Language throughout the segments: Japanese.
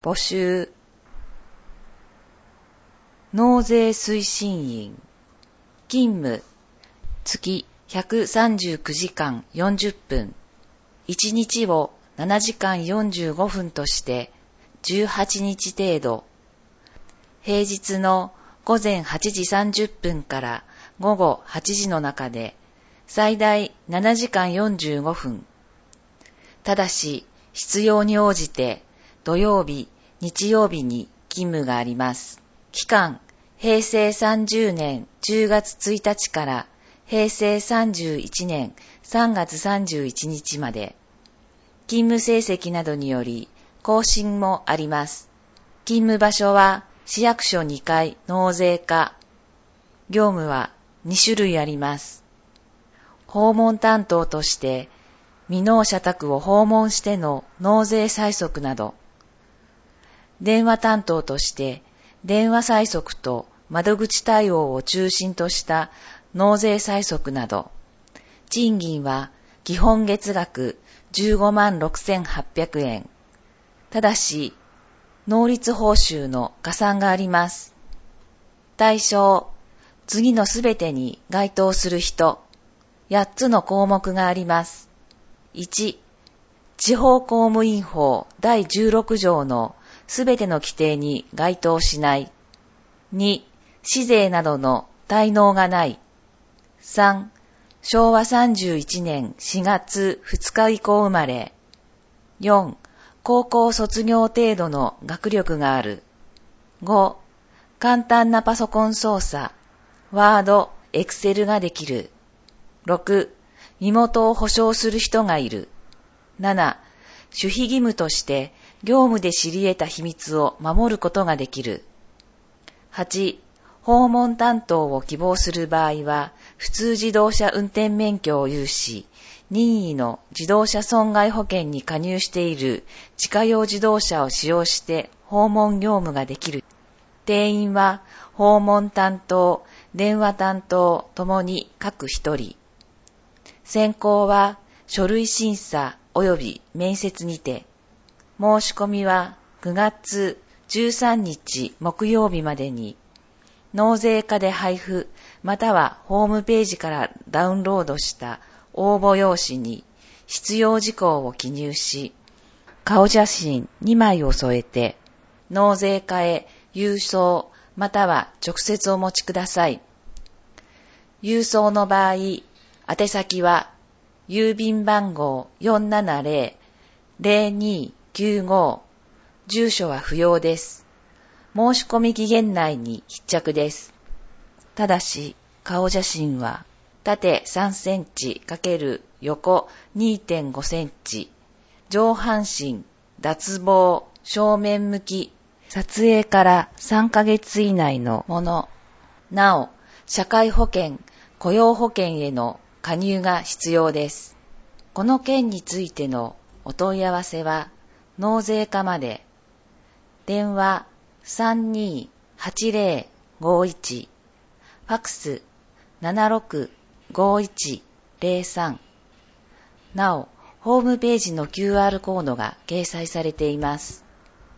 募集。納税推進員。勤務。月139時間40分。1日を7時間45分として18日程度。平日の午前8時30分から午後8時の中で最大7時間45分。ただし必要に応じて土曜日、日曜日に勤務があります。期間、平成30年10月1日から平成31年3月31日まで。勤務成績などにより更新もあります。勤務場所は市役所2階納税課。業務は2種類あります。訪問担当として未納者宅を訪問しての納税催促など。電話担当として電話催促と窓口対応を中心とした納税催促など。賃金は基本月額15万6800円。ただし、納立報酬の加算があります。対象、次のすべてに該当する人、8つの項目があります。1、地方公務員法第16条のすべての規定に該当しない。2、市税などの滞納がない。3、昭和31年4月2日以降生まれ。4、高校卒業程度の学力がある。5、簡単なパソコン操作、ワード、エクセルができる。6、身元を保証する人がいる。7、守秘義務として業務で知り得た秘密を守ることができる。8、訪問担当を希望する場合は、普通自動車運転免許を有し、任意の自動車損害保険に加入している自家用自動車を使用して訪問業務ができる。定員は訪問担当、電話担当ともに各1人。選考は書類審査及び面接にて。申し込みは9月13日木曜日までに。納税課で配布またはホームページからダウンロードした応募用紙に必要事項を記入し、顔写真2枚を添えて納税課へ郵送または直接お持ちください。郵送の場合、宛先は郵便番号 470-0295、住所は不要です。申し込み期限内に必着です。ただし、顔写真は縦3センチ×横 2.5 センチ、上半身、脱帽、正面向き、撮影から3ヶ月以内のもの。なお、社会保険、雇用保険への加入が必要です。この件についてのお問い合わせは、納税課まで。電話328051、ファックス765103。なお、ホームページの QR コードが掲載されています。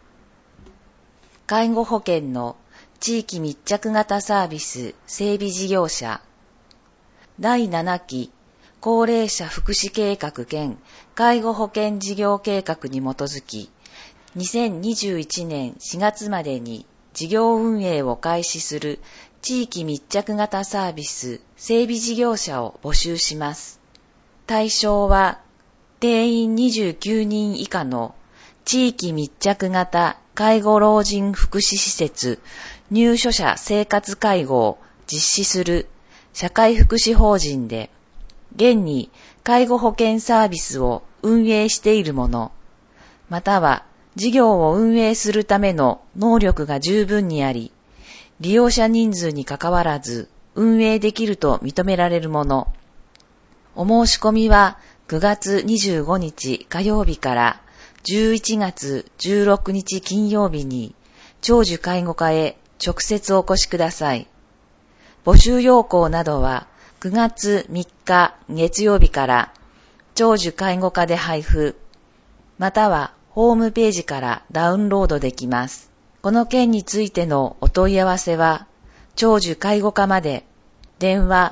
介護保険の地域密着型サービス整備事業者。第7期高齢者福祉計画兼介護保険事業計画に基づき、2021年4月までに事業運営を開始する地域密着型サービス整備事業者を募集します。対象は定員29人以下の地域密着型介護老人福祉施設入所者生活介護を実施する社会福祉法人で、現に介護保険サービスを運営している者、または事業を運営するための能力が十分にあり、利用者人数にかかわらず運営できると認められるもの。お申し込みは9月25日火曜日から11月16日金曜日に長寿介護課へ直接お越しください。募集要項などは9月3日月曜日から長寿介護課で配布、またはホームページからダウンロードできます。この件についてのお問い合わせは、長寿介護課まで、電話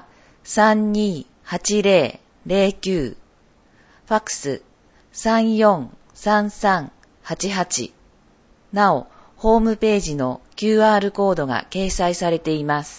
328009、ファックス 343388、なお、ホームページの QR コードが掲載されています。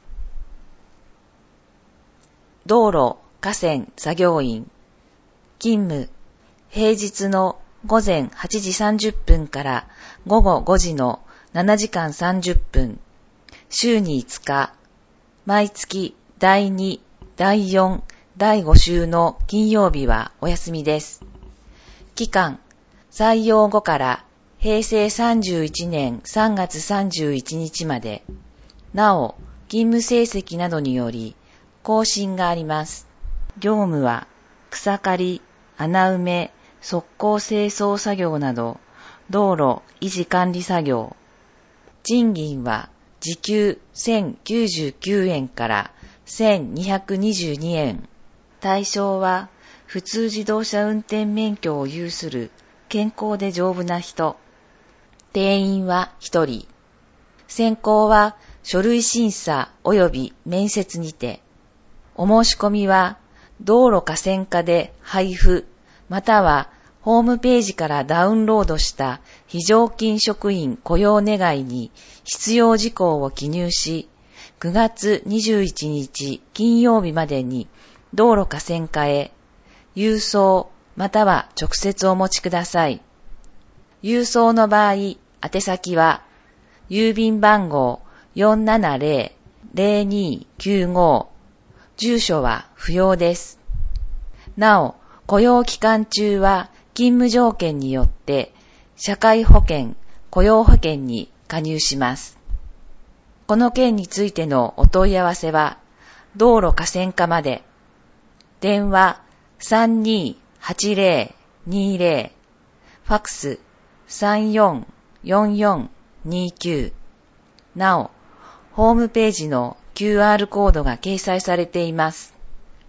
道路河川作業員、勤務、平日の午前8時30分から午後5時の7時間30分、週に5日、毎月第2、第4、第5週の金曜日はお休みです。期間、採用後から平成31年3月31日まで、なお、勤務成績などにより更新があります。業務は草刈り、穴埋め、側溝清掃作業など、道路維持管理作業。賃金は時給1099円から1222円。対象は普通自動車運転免許を有する健康で丈夫な人。定員は1人。選考は書類審査及び面接にて。お申し込みは道路河川課で配布またはホームページからダウンロードした非常勤職員雇用願に必要事項を記入し、9月21日金曜日までに道路河川課へ郵送または直接お持ちください。郵送の場合、宛先は郵便番号 470-0295、住所は不要です。なお、雇用期間中は勤務条件によって社会保険、雇用保険に加入します。この件についてのお問い合わせは道路河川課まで。電話 328020、ファックス 344429。なお、ホームページの QR コードが掲載されています。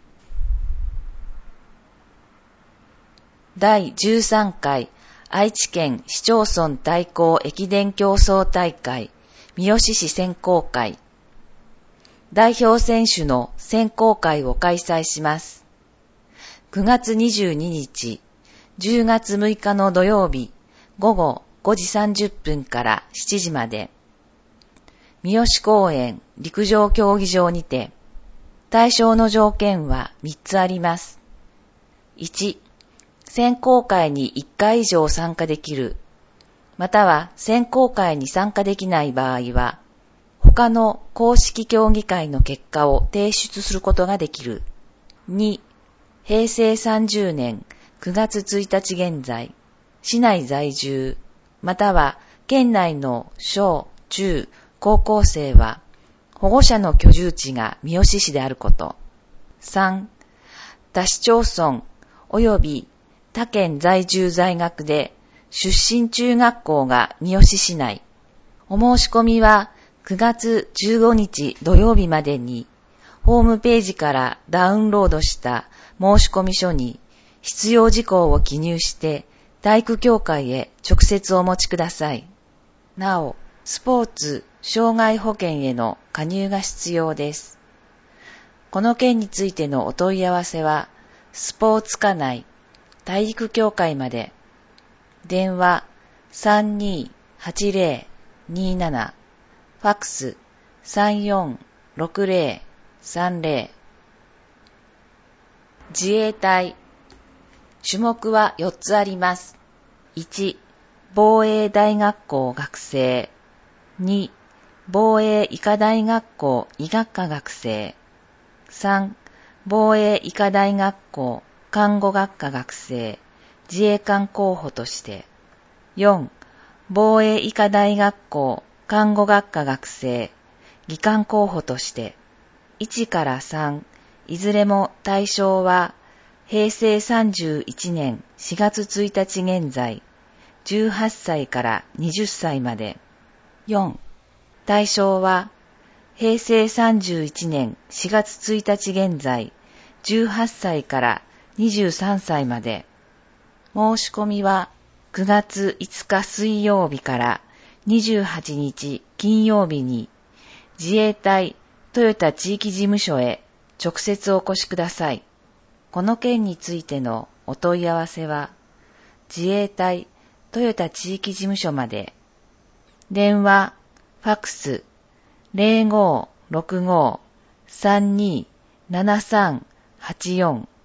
第13回愛知県市町村対抗駅伝競争大会三好市選考会代表選手の選考会を開催します。9月22日、10月6日の土曜日午後5時30分から7時まで三好公園陸上競技場にて対象の条件は3つあります。1、選考会に1回以上参加できる、または選考会に参加できない場合は、他の公式競技会の結果を提出することができる。2、平成30年9月1日現在、市内在住、または県内の小、中、高校生は、保護者の居住地が三好市であること。3、他市町村及び他県在住在学で出身中学校が三好市内。お申し込みは9月15日土曜日までにホームページからダウンロードした申し込み書に必要事項を記入して体育協会へ直接お持ちください。なお、スポーツ障害保険への加入が必要です。この件についてのお問い合わせはスポーツ課内体育協会まで。電話 328027、ファックス 346030。自衛隊種目は4つあります。1、防衛大学校学生。2、防衛医科大学校医学科学生。3、防衛医科大学校看護学科学生、自衛官候補として。4、防衛医科大学校看護学科学生、技官候補として。1から3、いずれも対象は、平成31年4月1日現在、18歳から20歳まで。4、対象は、平成31年4月1日現在、18歳から23歳まで。申し込みは 9月5日水曜日から28日金曜日に自衛隊豊田地域事務所へ直接お越しください。この件についてのお問い合わせは自衛隊豊田地域事務所まで。電話、ファクス 0565-327384